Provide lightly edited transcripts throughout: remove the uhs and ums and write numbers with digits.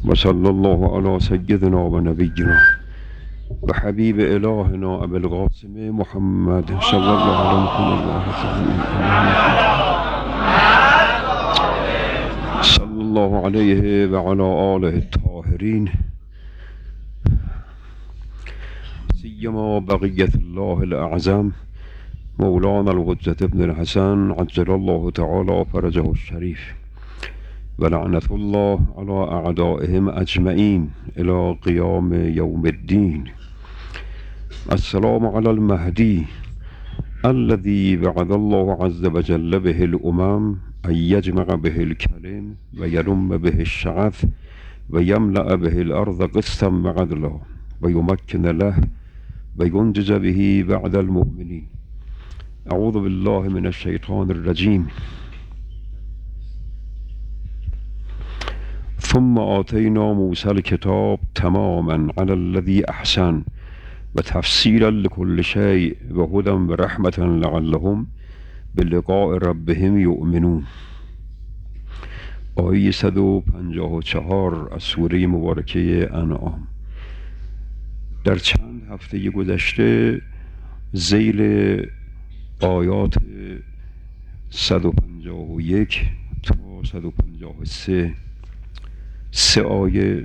وصلى الله على سيدنا ونبينا وحبيب إلهنا أبي القاسم محمد صلى الله على محمد صلى الله عليه وعلى آله الطاهرين سيما بقية الله الأعظم مولانا الحجة ابن الحسن عجل الله تعالى فرجه الشريف ولعنة الله على أعدائهم أجمعين إلى قيام يوم الدين. السلام على المهدي الذي وعد الله عز وجل به الأمم أن يجمع به الكلم ويلم به الشعث ويملأ به الأرض قسطا وعدلا ويمكن له وينجز به بعد المؤمنين. أعوذ بالله من الشيطان الرجيم. ثم آتينا موسى الكتاب تماما على الذي أحسن وتفصيلا لكل شيء وهدى ورحمة لعلهم بلقاء ربهم يؤمنون. آیه 154 از سوره مبارکه انعام. در چند هفته گذشته ذیل آیات 151 تا 153 سه آیه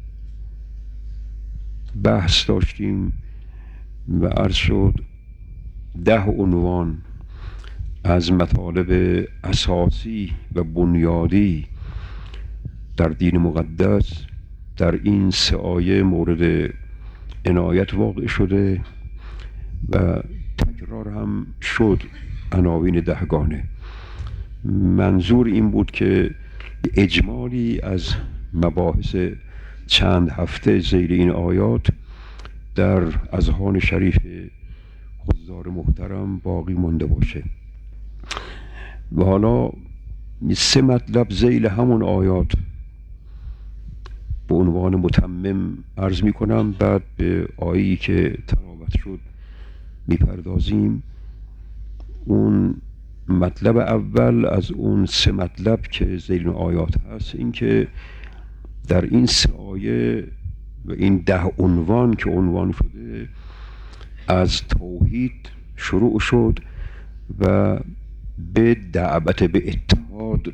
بحث داشتیم و عرض شد 10 عنوان از مطالب اساسی و بنیادی در دین مقدس در این سه آیه مورد عنایت واقع شده و تکرار هم شد عناوین 10 گانه. منظور این بود که اجمالی از مباحث چند هفته ذیل این آیات در اذهان شریف حضار محترم باقی مانده باشه. و حالا 3 مطلب ذیل همون آیات به عنوان متمم عرض می کنم، بعد به آیه‌ای که تلاوت شد میپردازیم. اون مطلب اول از اون 3 مطلب که ذیل آیات هست این که در این 3 آیه و این 10 عنوان که عنوان شده از توحید شروع شد و به دعوت به اتحاد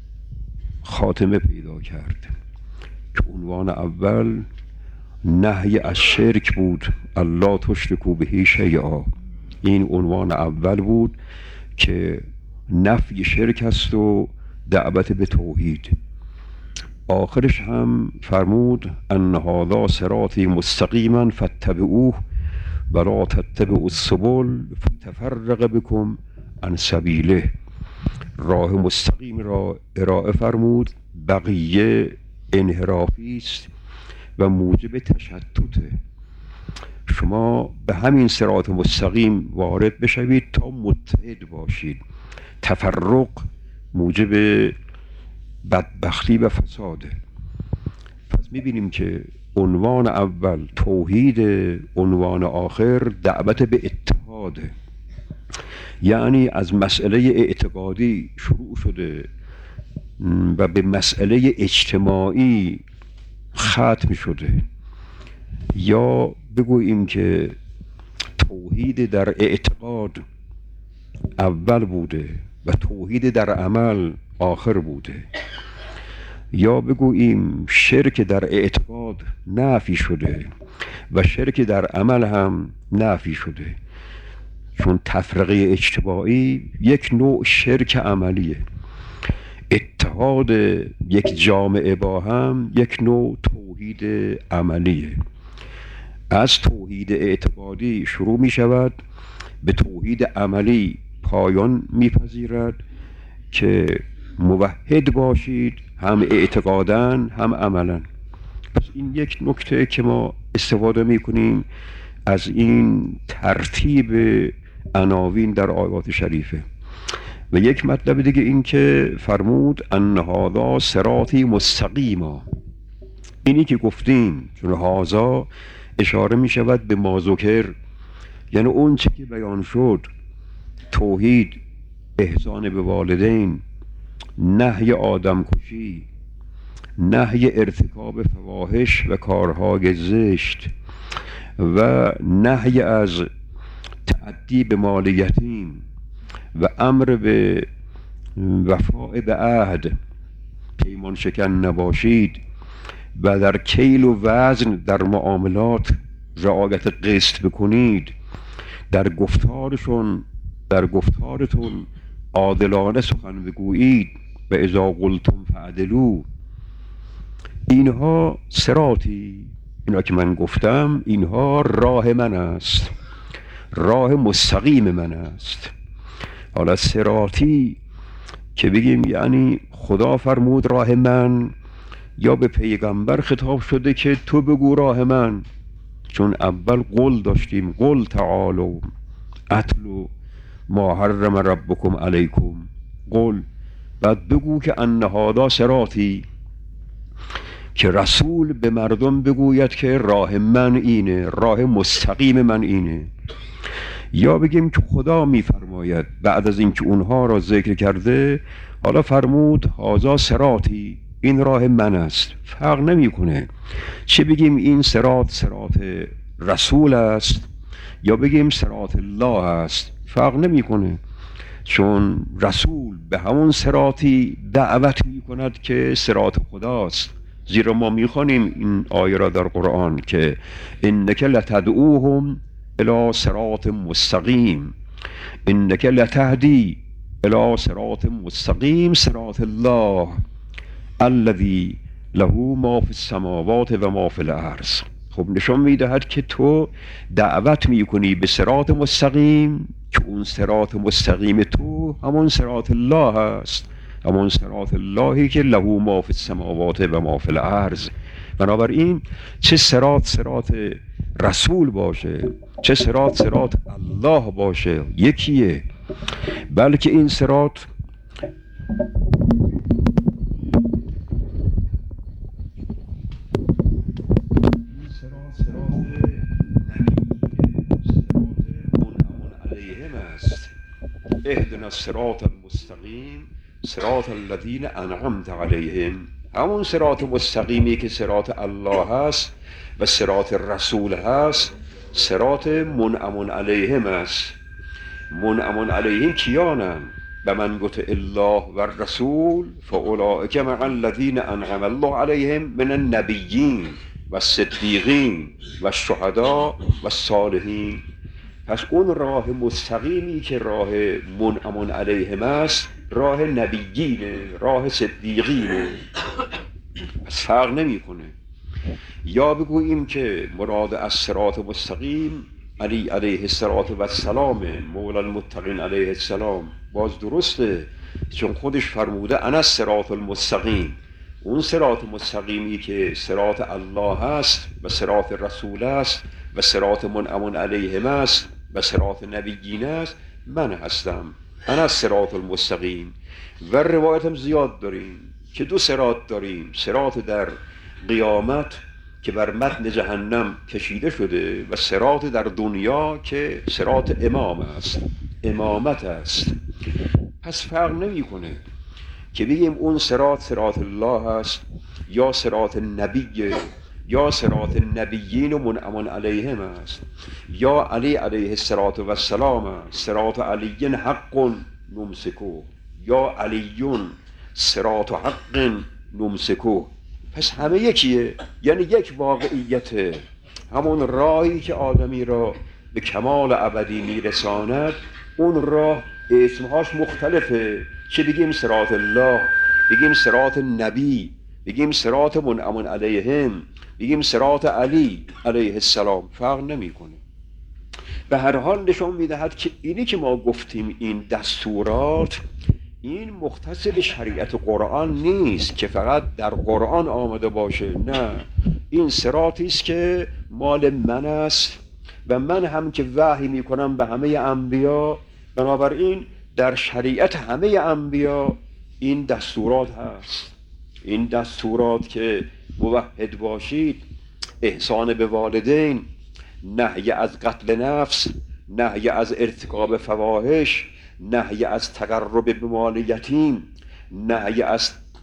خاتمه پیدا کرد که عنوان اول نهی از شرک بود، الله تشرکوا به شیئا. این عنوان اول بود که نفی شرک است و دعوت به توحید. آخرش هم فرمود ان هذا صراطی مستقیما فاتبعوه ولا تتبعوا السبل فتفرق بكم عن سبیله. راه مستقیم را ارائه فرمود، بقیه انحرافی است و موجب تشتته. شما به همین صراط مستقیم وارد بشوید تا متحد باشید. تفرق موجب بدبختی و فساده. پس میبینیم که عنوان اول توحید، عنوان آخر دعوت به اتحاد، یعنی از مسئله اعتقادی شروع شده و به مسئله اجتماعی ختم شده. یا بگوییم که توحید در اعتقاد اول بوده و توحید در عمل آخر بوده. یا بگوییم شرک در اعتقاد نفی شده و شرک در عمل هم نفی شده، چون تفرقه اجتماعی یک نوع شرک عملیه. اتحاد یک جامعه با هم یک نوع توحید عملیه. از توحید اعتقادی شروع می شود، به توحید عملی پایان می پذیرد که موحد باشید، هم اعتقاداً هم عملاً. پس این یک نکته که ما استفاده می کنیم از این ترتیب عناوین در آیات شریفه. و یک مطلب دیگه این که فرمود ان هذا صراطی مستقیما. اینی که گفتیم، چون هذا اشاره می شود به ما ذکر، یعنی اون چه که بیان شد، توحید، احسان به والدین، نهی آدم کشی، نهی ارتکاب فواحش و کارهای زشت و نهی از تعدی به مال یتیم و امر به وفاء به عهد، پیمان شکن نباشید و در کیل و وزن در معاملات رعایت قسط بکنید، در گفتارتون عادلانه سخن بگویید و اذا قلتم فعدلوا. اینها صراطی، اینا که من گفتم اینها راه من است، راه مستقیم من است. حالا صراطی که بگیم یعنی خدا فرمود راه من، یا به پیغمبر خطاب شده که تو بگو راه من؟ چون اول قول داشتیم، قل تعالوا اتلو ما حرم ربکم علیکم، قل، بعد بگو که ان هذا صراطی، که رسول به مردم بگوید که راه من اینه، راه مستقیم من اینه. یا بگیم که خدا میفرماید بعد از اینکه اونها را ذکر کرده، حالا فرمود هذا صراطی، این راه من است. فرق نمیکنه چه بگیم این صراط رسول است یا بگیم صراط الله است، فرق نمیکنه، چون رسول به همون صراطی دعوت میکند که صراط خداست. زیرا ما میخوانیم این آیه را در قرآن که انک لتدعوهم الی صراط مستقیم، انک لتهدی الی صراط مستقیم صراط الله الذی له ما فی السماوات و ما فی الارض. خب نشان میدهد که تو دعوت میکنی به صراط مستقیم، که اون صراط مستقیم تو همون صراط الله است، همون صراط اللهی که له ما فی السماوات و ما فی الارض. بنابراین چه صراط رسول باشه، چه صراط الله باشه، یکیه. بلکه این صراط اهدنا الصراط المستقیم صراط الذین انعمت علیهم، همون صراط مستقیمی که صراط الله هست و صراط رسول هست، صراط منعم علیهم است. منعم علیهم کیانن؟ به من گفت الله و الرسول فاولئک مع الذین انعم الله علیهم من النبیین و الصدیقین و الشهداء و الصالحین. پس اون راه مستقیمی که راه منعم علیهم است، راه نبیینه، راه صدیقینه، پس فرق نمیکنه. یا بگوییم که مراد از صراط مستقیم علی علیه السلام، مولا المتقین علیه السلام، باز درسته، چون خودش فرموده انا الصراط المستقیم. اون صراط مستقیمی که صراط الله هست و صراط رسول است و صراط منعم علیهم است و صراط نبیین است، من هستم، انا الصراط المستقیم. و روایت هم زیاد داریم که دو صراط داریم، صراط در قیامت که بر متن جهنم کشیده شده و صراط در دنیا که صراط امام است، امامت است. پس فرق نمی کنه که بگیم اون صراط الله است یا صراط نبی یا صراط نبیین و منعم علیهم است، یا علی علیه السلام است، صراط علی حق نمسکو، یا علیون صراط حق نمسکو. پس همه یکیه، یعنی یک واقعیته. همون راهی که آدمی را به کمال ابدی میرساند، اون راه اسمهاش مختلفه، چه بگیم صراط الله، بگیم صراط نبی، بگیم صراط منعم علیهم، بگیم صراط علی علیه السلام، فرق نمیکنه. به هر حال نشان میدهد که اینی که ما گفتیم این دستورات، این مختص به شریعت قرآن نیست که فقط در قرآن آمده باشه، نه، این صراطی است که مال من است و من هم که وحی میکنم به همه انبیا. بنابراین در شریعت همه انبیا این دستورات هست. این دستورات که موحد باشید، احسان به والدین، نهی از قتل نفس، نهی از ارتکاب فواحش، نهی از تقرب به مال یتیم، نهی از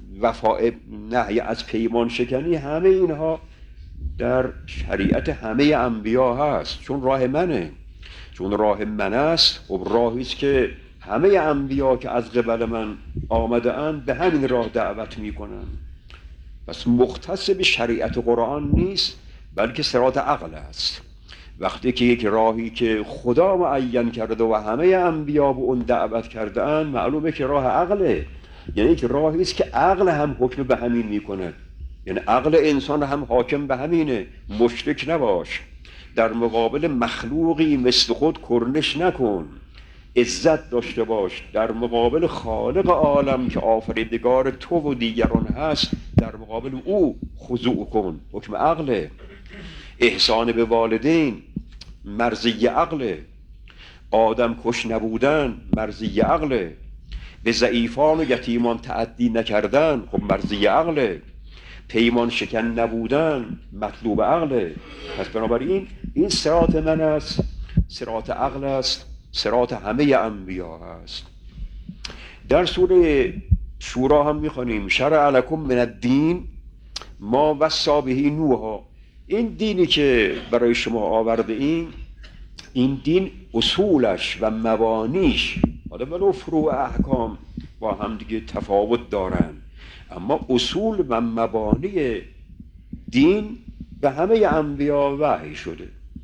وفاء، نهی از پیمان شکنی، همه اینها در شریعت همه انبیا هست. چون راه منه، چون راه من است، خب راهی است که همه انبیا که از قبل من آمده اند به همین راه دعوت میکنن. پس مختص به شریعت قرآن نیست، بلکه صراط عقل است. وقتی که یک راهی که خدا معین کرده و همه انبیا به اون دعوت کرده اند، معلومه که راه عقله. یعنی یک راهی است که عقل هم حکم به همین میکنه، یعنی عقل انسان هم حاکم به همینه. مشرک نباش، در مقابل مخلوقی مثل خود کرنش نکن، عزت داشته باش. در مقابل خالق عالم که آفریدگار تو و دیگران هست، در مقابل او خضوع کن. حکم عقله. احسان به والدین مرضی عقله. آدم کش نبودن مرضی عقله. به ضعیفان و یتیمان تعدی نکردن، خب مرضی عقله. پیمان شکن نبودن مطلوب عقله. پس بنابراین این صراط من است، صراط عقل است، صراط همه انبیا هست. در سوره شورا هم میخوانیم شرع لکم من الدین ما وصی به نوح. این دینی که برای شما آورده این دین اصولش و مبانیش، حالا ولو فروع احکام با هم دیگه تفاوت دارن، اما اصول و مبانی دین به همه انبیا وحی شده.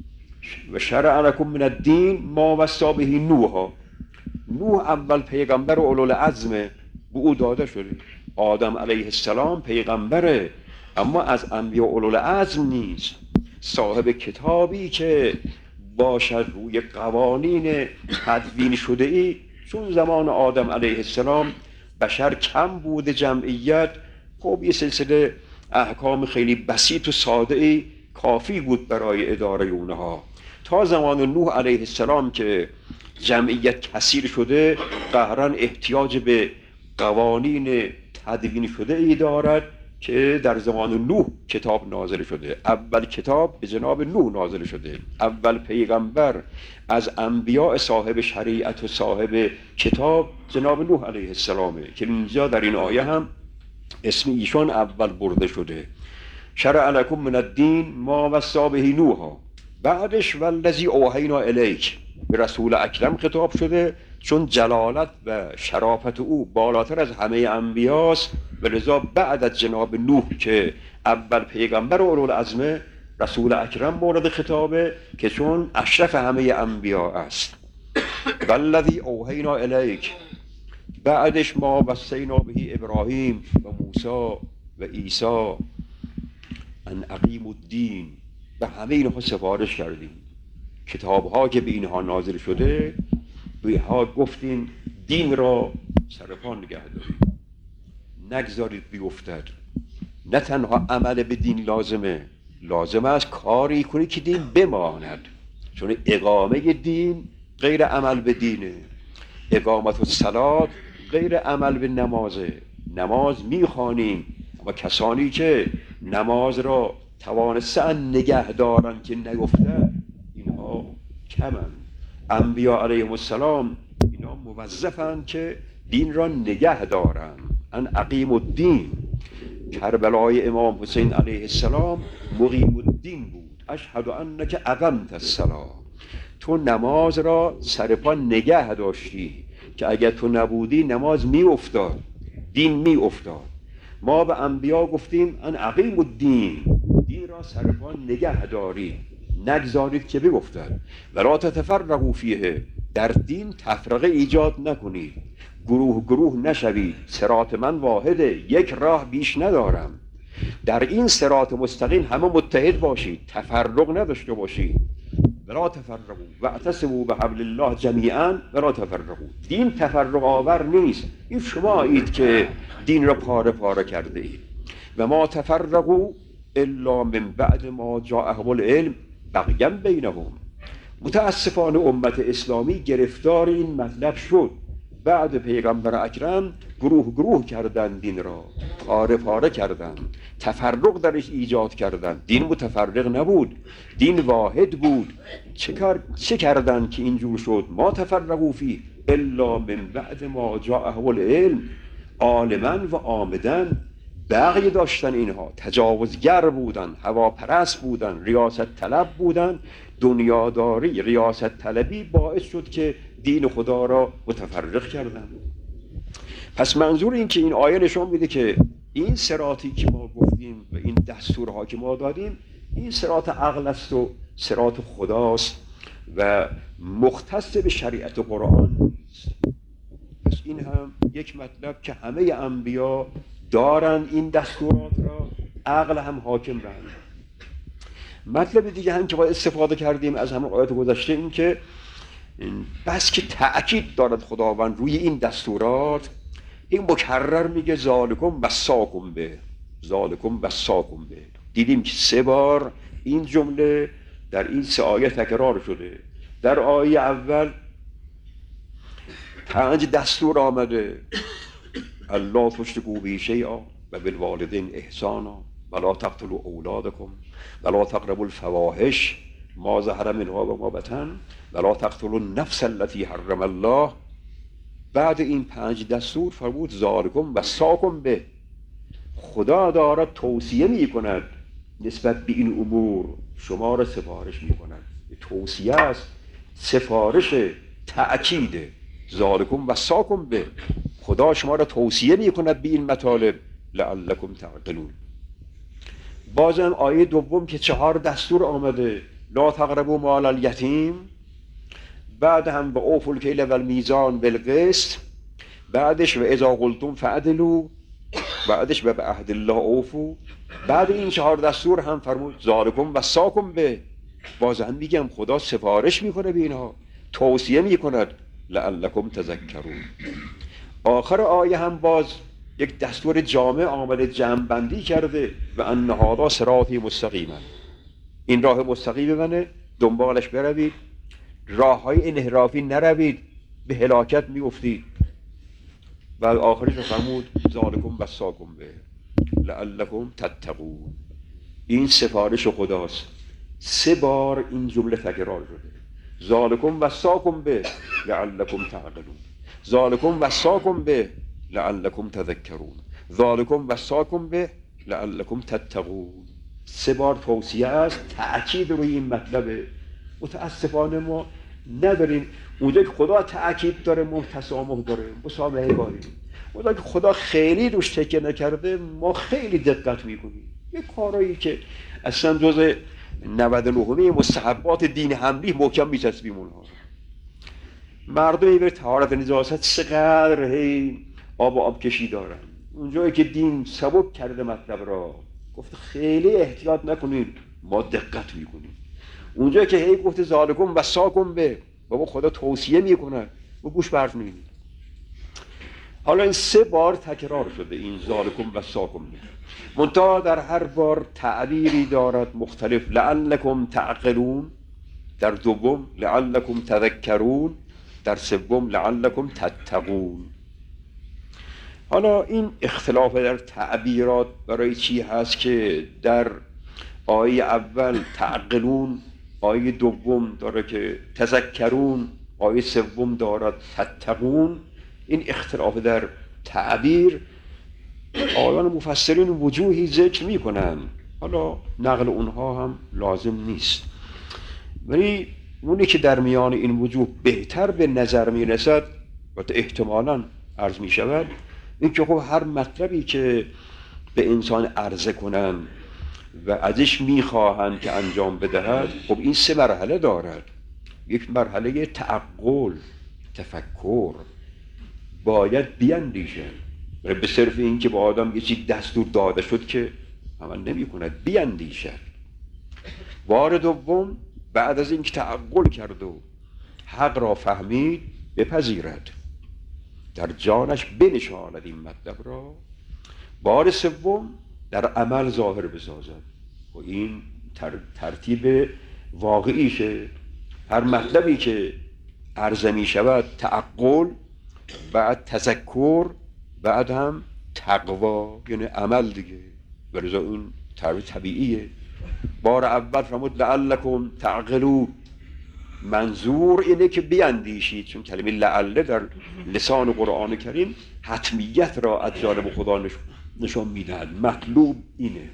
و شرع لکم من الدین ما وصی به نوح. نوح اول پیغمبر اولوالعزم، به او داده شده. آدم علیه السلام پیغمبره، اما از انبیا اولوالعزم نیست. صاحب کتابی که باشد روی قوانین تدوین شده ای. چون زمان آدم علیه السلام بشر کم بود، جمعیت، خب یه سلسله احکام خیلی بسیط و ساده ای کافی بود برای اداره اونها. تا زمان نوح علیه السلام که جمعیت کثیر شده، قهرن احتیاج به قوانین تدوین شده ای دارد که در زمان نوح کتاب نازل شده. اول کتاب به جناب نوح نازل شده. اول پیغمبر از انبیاء صاحب شریعت و صاحب کتاب جناب نوح علیه السلامه که اینجا در این آیه هم اسم ایشان اول برده شده. شرع لکم من الدین ما وصی به نوح. بعدش والذی اوحینا الیک به رسول اکرم خطاب شده، چون جلالت و شرافت او بالاتر از همه انبیاست، و لذا بعد از جناب نوح که اول پیغمبر اولوالعزم، رسول اکرم مورد خطابه که چون اشرف همه انبیا است. والذی اوحینا الیک، بعدش ما وصینا به ابراهیم و موسی و عیسی ان اقیموا الدین، و همه اینها سفارش کردیم. کتاب‌ها که به اینها نازل شده، به اینها گفتیم دین را سر پا نگه دارید، نگذارید بیفتد. نه تنها عمل به دین لازم است کاری کنی که دین بماند، چون اقامه دین غیر عمل به دینه. اقامت الصلاة غیر عمل به نمازه. نماز میخوانیم، اما کسانی که نماز را توانستن نگه دارن که نیفتد، اینها کمن. انبیا علیهم السلام اینا موظفن که دین را نگه دارن. ان اقیم الدین. کربلای امام حسین علیه السلام مقیم الدین بود. اشهد انک اقمت الصلاة. تو نماز را سر پا نگه داشتی که اگر تو نبودی نماز می افتاد، دین می افتاد. ما به انبیا گفتیم ان اقیم الدین، دین را سر پا نگه دارید، نگذارید که بیفتد. ولا تتفرقوا فیه، در دین تفرقه ایجاد نکنید، گروه نشوید. صراط من واحده، یک راه بیش ندارم. در این صراط مستقیم همه متحد باشید، تفرق نداشته باشید. ولا تفرقوا واعتصموا بحبل الله جمیعا ولا تفرقوا. دین تفرق آور نیست. این شما اید که دین را پاره پاره کرده اید. و ما تفرقوا الا من بعد ما جاءهم العلم بغیا بینهم. متاسفانه امت اسلامی گرفتار این مطلب شد. بعد پیغمبر اکرم گروه کردن، دین را پاره پاره کردن، تفرق درش ایجاد کردن. دین متفرق نبود، دین واحد بود. چه کردن که اینجور شد؟ ما تفرقوا فی الا من بعد ما جاءهم العلم. عالمن و آمدن بغی داشتن، اینها تجاوزگر بودن، هواپرست بودن، ریاست طلب بودن. دنیاداری، ریاست طلبی باعث شد که دین خدا را متفرق کردن. پس منظور این که این آیه نشون میده که این صراطی که ما گفتیم و این دستورها که ما دادیم، این صراط عقل است و صراط خداست و مختص به شریعت قرآن نیست. پس این هم یک مطلب که همه انبیا دارن این دستورات را، عقل هم حاکم رهن. مطلب دیگه هم که باید استفاده کردیم از همه آیات گذشته، این که بس که تأکید دارد خداوند روی این دستورات، این مکرر میگه ذالکم وصاکم به، ذالکم وصاکم به. دیدیم که 3 بار این جمله در این 3 آیه تکرار شده. در آیه اول 5 دستور آمده: الا تشرکوا به شیئا و بالوالدین احسانا ولا تقتلوا اولادکم ولا تقربوا الفواحش ما ظهر منها و ما بطن ولا تقتلوا النفس التي حرم الله. بعد این 5 دستور فرمود ذالکم وصاکم به. خدا دارد توصیه می کند نسبت به این امور، شما را سفارش می کند. توصیه است، سفارش، تأکید. ذالکم وصاکم به، خدا شما را توصیه می کند به این مطالب لعلکم تعقلون. بازم آیه دوم که 4 دستور آمده: لا تقربوا مال الیتیم، بعد هم به اوفوا الکیل و المیزان بالقسط، بعدش و اذا قلتم فعدلوا، بعدش و به عهد الله اوفوا. بعد این 4 دستور هم فرمود ذالکم وصاکم به. باز هم میگم خدا سفارش میکنه به اینها، توصیه میکند لعلکم تذکرون. آخر آیه هم باز یک دستور جامع آمده، جمع بندی کرده: و ان هذا صراطی مستقیما، این راه مستقیم منه، دنبالش بروید، راه های انحرافی نروید، به هلاکت میافتید. و آخرش فرمود ذالکم وصاکم به لعلکم تتقون. این سفارش خداست. 3 بار این جمله تکرار شده: ذالکم وصاکم به لعلکم تعقلون، ذالکم وصاکم به لعلکم تذکرون، ذالکم وصاکم به لعلکم تتقون. 3 بار توصیه است، تأکید روی این مطلبه. متاسفانه ما نداریم. اونجا که خدا تأکید داره ما تسامح داره، مسامحه داریم. اونجا که خدا خیلی روش تکیه نکرده ما خیلی دقت میکنیم. یه کارایی که اصلا جز 99 مستحبات دین حملی محکم میچسبیم اونها. مردمی به طهارت نجاست چقدر آب کشی دارن. اونجایی که دین سبک کرده مطلب را، گفت خیلی احتیاط نکنین، ما دقت میکنیم. اونجایی که گفت ذالکم وصاکم به، بابا خدا توصیه میکنه، ما گوش برف نمیدیم. حالا این 3 بار تکرار شده این ذالکم وصاکم به. منتها در هر بار تعبیری دارد مختلف: لعلکم تعقلون، در دوم لعلکم تذکرون، در سوم لعلکم تتقون. حالا این اختلاف در تعبیرات برای چی هست که در آیه اول تعقلون، آیه دوم داره که تذکرون، آیه سوم دارد تتقون؟ این اختلاف در تعبیر آیان مفسرین وجوهی ذکر میکنن، حالا نقل اونها هم لازم نیست، ولی اونی که در میان این وجوه بهتر به نظر میرسد و احتمالاً عرض میشود این که خب هر مطلبی که به انسان عرضه کنن و ازش میخواهند که انجام بدهد، خب این 3 مرحله دارد. یک مرحله تعقل، تفکر، باید بیاندیشه. به صرف این که با آدم یه چیز دستور داده شد که عمل نمی کند، بیاندیشد. بار دوم بعد از این که تعقل کرد و حق را فهمید بپذیرد، در جانش بنشاند این مطلب را. بار سوم در عمل ظاهر بسازد و این ترتیب واقعیشه. هر مطلبی که عرضه می شود تعقل، بعد تذکر، بعد هم تقوا، یعنی عمل دیگه. ولذا این طبیعیه. بار اول فرمود لعلکم تعقلون، منظور اینه که بیندیشید، چون کلمه لعله در لسان قرآن کریم حتمیت را از جانب خدا نشان میدهد. مطلوب اینه،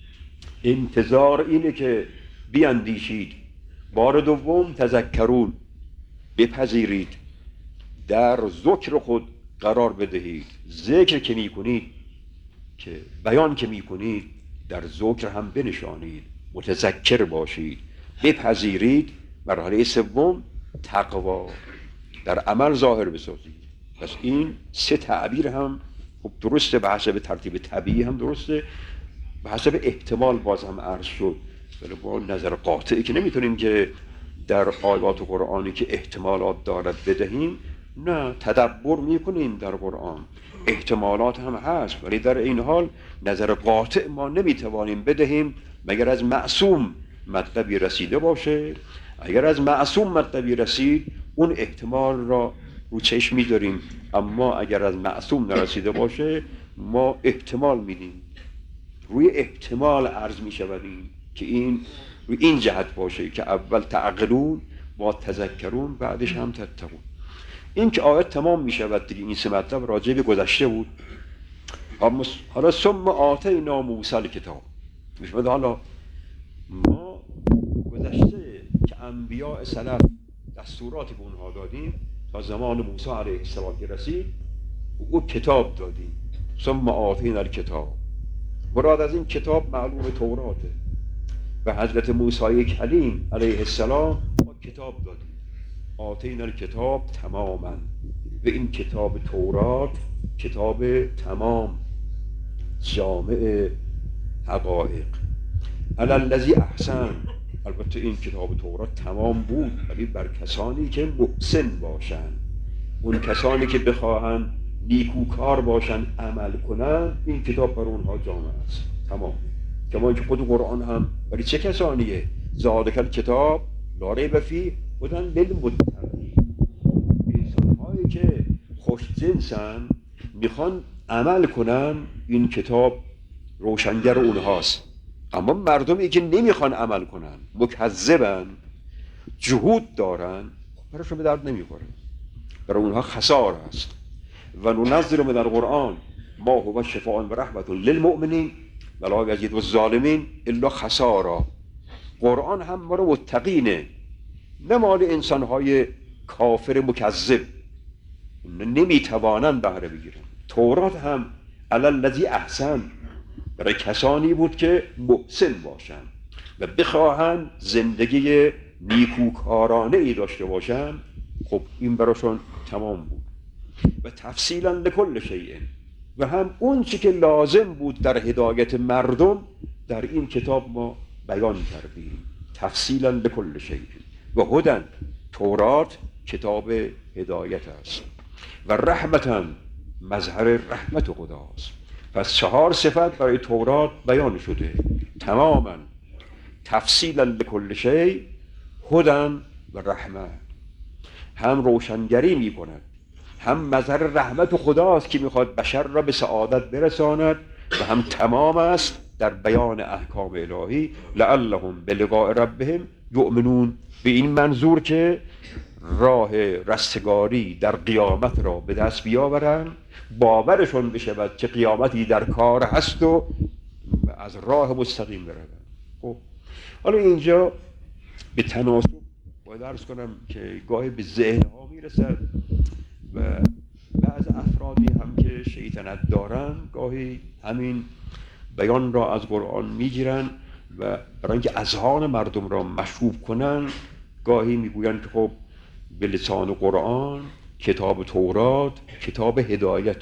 انتظار اینه که بیندیشید. بار دوم تذکرون، بپذیرید، در ذکر خود قرار بدهید. ذکر که میکنید، که بیان که میکنید، در ذکر هم بنشانید، متذکر باشید، بپذیرید. مرحله سوم تقوا، در عمل ظاهر بسازید. پس این سه تعبیر هم خب درسته، به حسب ترتیب طبیعی هم درسته، به حسب احتمال باز هم عرض شد. ولی با نظر قاطعی که نمیتونیم که در آیات قرآنی که احتمالات دارد بدهیم. نه، تدبر میکنیم در قرآن، احتمالات هم هست، ولی در این حال نظر قاطع ما نمیتوانیم بدهیم مگر از معصوم مطلبی رسیده باشه. اگر از معصوم مطلبی رسید، اون احتمال را رو چشم می‌داریم، اما اگر از معصوم نرسیده باشه ما احتمال میدیم. روی احتمال عرض می‌شویم که این روی این جهت باشه که اول تعقلون، با تذکرون، بعدش هم تتقون. این که آیت تمام می‌شود دیگه. این سه مطلب راجع به گذشته بود. حالا ثم آتینا موسی الکتاب، می‌شود حالا ما گذشته که انبیاء سلف دستوراتی به اونها دادیم تا زمان موسی علیه السلام که رسید، او کتاب دادیم. ثم آتینا الکتاب، مراد از این کتاب معلوم توراته. و حضرت موسی کلیم علیه السلام ما کتاب دادیم. آتینا الکتاب تماما، و این کتاب تورات کتاب تمام، جامع حقایق. علی الذی احسن، البته این کتاب تورات تمام بود، ولی بر کسانی که محسن باشن، اون کسانی که بخواهن نیکوکار باشن، عمل کنن، این کتاب بر اونها جامع است، تمام. کما اینکه خود قرآن هم برای چه کسانیه؟ ذالک الکتاب لا ریب فیه هدی للمتقین. انسان‌هایی که خوش‌جنسن، میخوان عمل کنن، این کتاب روشنگر اونهاست. اما مردمی که نمیخوان عمل کنن، مکذبن، جهود دارن، براشون به درد نمیخوره، برای اونها خسار است. و ننزل من القرآن ما هو شفاء و رحمت للمؤمنین ولا یزید الظالمین الا خسارا. قرآن هم ما رو متقینه، نه مال انسانهای کافر مکذب، نمیتوانن بهره بگیرن. تورات هم علی الذی احسن، برای کسانی بود که محسن باشن و بخواهن زندگی نیکوکارانه ای داشته باشن. خب این براشون تمام بود. و تفصیلا لکل شیء، و هم اون چی که لازم بود در هدایت مردم در این کتاب ما بیان کردیم، تفصیلا لکل شیء. و هدی، تورات کتاب هدایت است، و رحمتا، مظهر رحمت خداست. پس 4 صفت برای تورات بیان شده تماما، تفصیلا لکل شیء، هدی و رحمت. هم روشنگری می کند، هم مظهر رحمت خداست که میخواد بشر را به سعادت برساند، و هم تمام است در بیان احکام الهی. لعلهم بلقاء ربهم یؤمنون، به این منظور که راه رستگاری در قیامت را به دست بیاورن، باورشون بشود که قیامتی در کار هست و از راه مستقیم بروند. خب حالا اینجا به تناسب باید عرض کنم که گاهی به ذهن ها میرسد و بعض افرادی هم که شیطنت دارن گاهی همین بیان را از قرآن میگیرن و برای اینکه اذهان مردم را مشوب کنن، گاهی میگویند که خب به لسان قرآن کتاب تورات کتاب هدایت،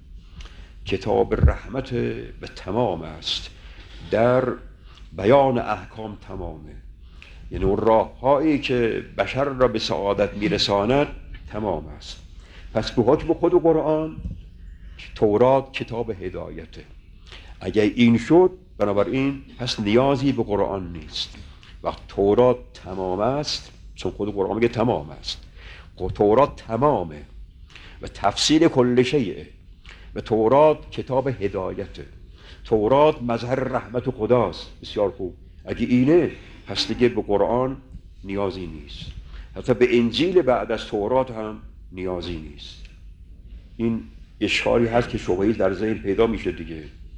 کتاب رحمت به تمام است، در بیان احکام تمامه، یعنی اون راه هایی که بشر را به سعادت میرساند تمام است. پس به حکم خود قرآن تورات کتاب هدایته. اگر این شد، بنابراین پس نیازی به قرآن نیست. وقت تورات تمام است، چون خود قرآن میگه تمام است، تورات تمامه و تفصیل کل شیء، و تورات کتاب هدایته، تورات مظهر رحمت خداست. بسیار خوب، اگه اینه پس دیگه به قرآن نیازی نیست. حتی به انجیل بعد از تورات هم نیازی نیست. این اشکالی هست که شبهه‌ای در ذهن پیدا میشه دیگه.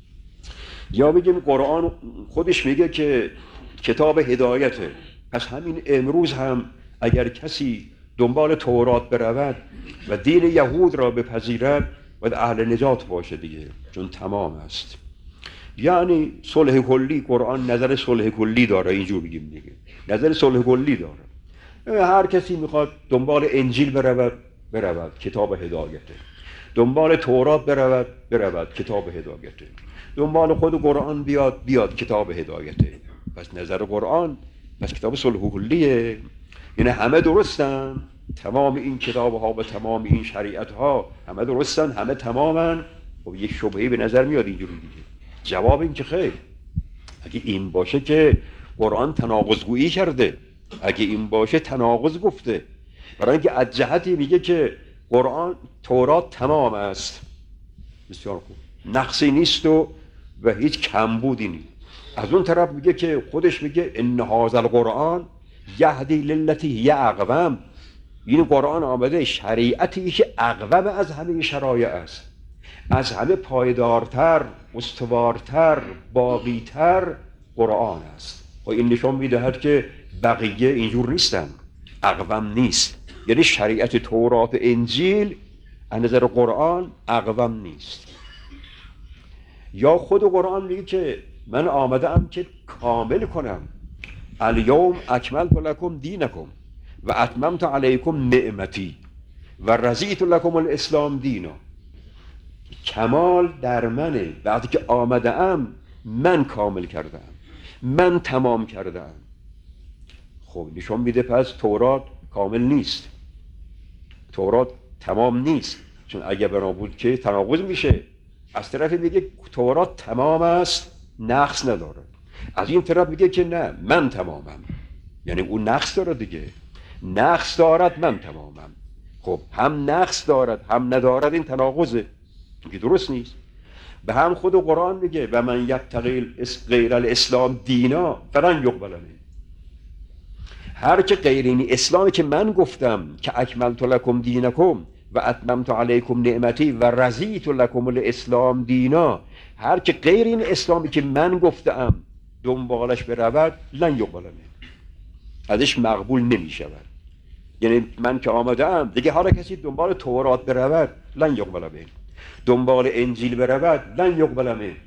یا بگیم قرآن خودش میگه که کتاب هدایته، پس همین امروز هم اگر کسی دنبال تورات برود و دین یهود را بپذیرد باید اهل نجات باشه دیگه، چون تمام است. یعنی صلح کلی، قرآن نظر صلح کلی داره، اینجور بگیم دیگه، نظر صلح کلی داره. هر کسی میخواد دنبال انجیل برود کتاب هدایته، دنبال تورات برود کتاب هدایته، دنبال خود قرآن بیاد کتاب هدایته. پس نظر قرآن پس کتاب صلح کلیه، یعنی همه درستن، تمام این کتاب ها و تمام این شریعت ها همه درستن، همه تمامن. خب یک شبهه‌ای به نظر میاد اینجوری دیگه. جواب این که خیر، اگه این باشه که قرآن تناقض گویی کرده، اگه این باشه تناقض گفته، برای اینکه از جهتی میگه که قرآن تورات تمام است، بسیار خوب، نقصی نیست و هیچ کمبودی نیست. از اون طرف میگه که خودش میگه ان هذا القرآن یهدی للتی هی اقوم، این قرآن آمده شریعتی که اقوم از همه شرایع است، از همه پایدارتر، استوارتر، باقیتر قرآن است. و این نشان میدهد که بقیه اینجور نیستن، اقوم نیست. یعنی شریعت تورات و انجیل از نظر قرآن اقوم نیست. یا خود قرآن میگه که من آمدم که کامل کنم، الیوم اکملت لکم دینکم و اتممت علیکم نعمتی و رضیت لکم الاسلام دینا. کمال در منه، وقتی که آمدم من کامل کردم، من تمام کردم. خب نشون میده پس تورات کامل نیست، تورات تمام نیست، چون اگه بنا بود که تناقض میشه. از طرف میگه تورات تمام است، نقص نداره، از این طرف میگه که نه من تمامم، یعنی اون نقص داره دیگه، نقص دارد من تمامم. خب هم نقص دارد هم ندارد، این تناقضه که درست نیست. به هم خود قرآن میگه و من یبتغی غیر الاسلام دینا فلن یقبل منه، هر که غیر این اسلامی که من گفتم که اکملت لکم دینکم و اتممت علیکم نعمتی و رضیت لکم الاسلام دینا، هر که غیر این اسلامی که من گفتم دنبالش برود لن یقبل منه، ازش مقبول نمیشود. یعنی من که آمدم دیگه، حالا کسی دنبال تورات برود لن یقبل منه، دنبال انجیل برود لن یقبل منه.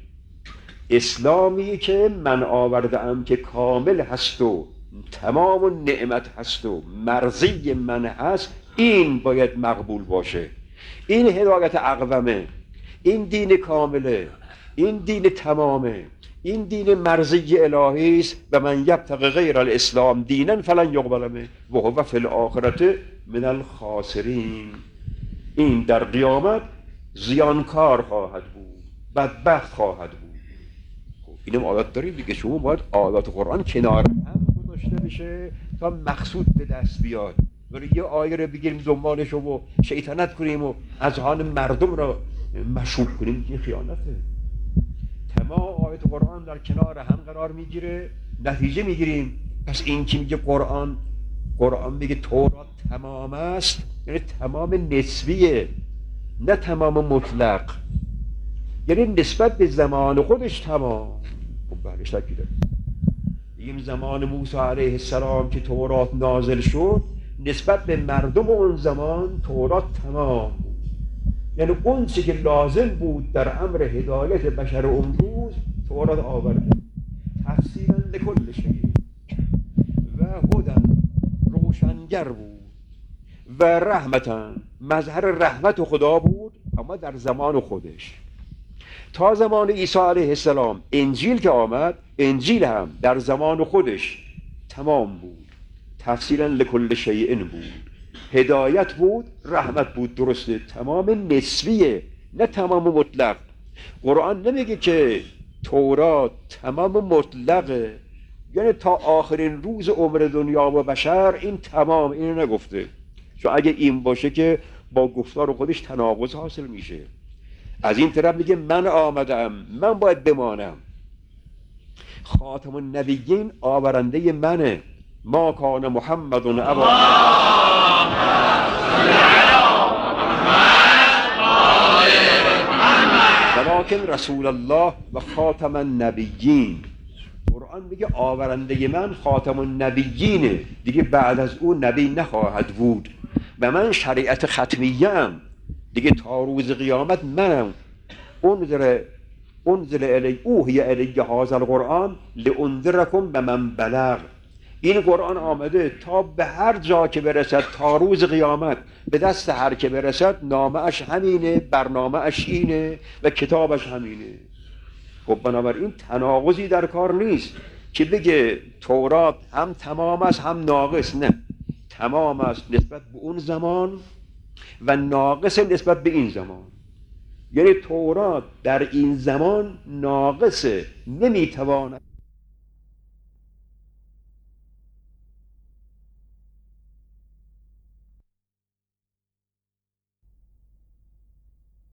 اسلامی که من آوردم که کامل هست و تمام و نعمت هست و مرضی من هست، این باید مقبول باشه. این هدایت اقومه، این دین کامله، این دین تمامه، این دین مرضی الهی است. و من یبتغی غیر الاسلام دینا فلن یقبل منه و هو فی الاخرة من الخاسرین. این در قیامت زیانکار خواهد بود، بدبخت خواهد بود. خب اینم عادت داریم دیگه، شما باید عادت قرآن کنار هم گذاشته بشه تا مقصود به دست بیاد. ولی یه آیه رو بگیریم دنبالش و شیطنت کنیم و اذهان مردم را مشوب کنیم، این خیانته. تمام آیات قرآن در کنار هم قرار میگیره، نتیجه میگیریم. پس این که میگه قرآن میگه تورات تمام است، یعنی تمام نسبیه، نه تمام مطلق، یعنی نسبت به زمان خودش تمام. خب بله شکی داره. این زمان موسی علیه السلام که تورات نازل شد، نسبت به مردم اون زمان تورات تمام بود، یعنی اون چی که لازم بود در امر هدایت بشر امروز تورات آورده، تفسیراً لکل شیء و هدی روشنگر بود و رحمتاً، مظهر رحمت خدا بود، اما در زمان خودش. تا زمان عیسی علیه السلام انجیل که آمد، انجیل هم در زمان خودش تمام بود، تفسیراً لکل شیء بود، هدایت بود، رحمت بود. درسته، تمام نسبیه، نه تمام مطلق. قرآن نمیگه که تورات تمام مطلقه، یعنی تا آخرین روز عمر دنیا و بشر این تمام، اینو نگفته. چون اگه این باشه که با گفتار خودش تناقض حاصل میشه. از این طرف میگه من آمدم، من باید بمانم، خاتم النبیین آورنده منه، ما کان محمد ابا ولکن رسول الله و خاتم النبیین. قرآن میگه آورنده من خاتم النبیینه، دیگه بعد از اون نبی نخواهد بود و من شریعت ختمیه ام، دیگه تا روز قیامت منم. انزل الی اوحی الی هذا القرآن لانذرکم بمن بلغ. این قرآن آمده تا به هر جا که برسد تا روز قیامت، به دست هر که برسد نامه اش همینه، برنامه اش اینه و کتابش همینه. خب بنابراین تناقضی در کار نیست که بگه تورات هم تمام است هم ناقص. نه، تمام است نسبت به اون زمان و ناقص نسبت به این زمان. یعنی تورات در این زمان ناقصه، نمیتواند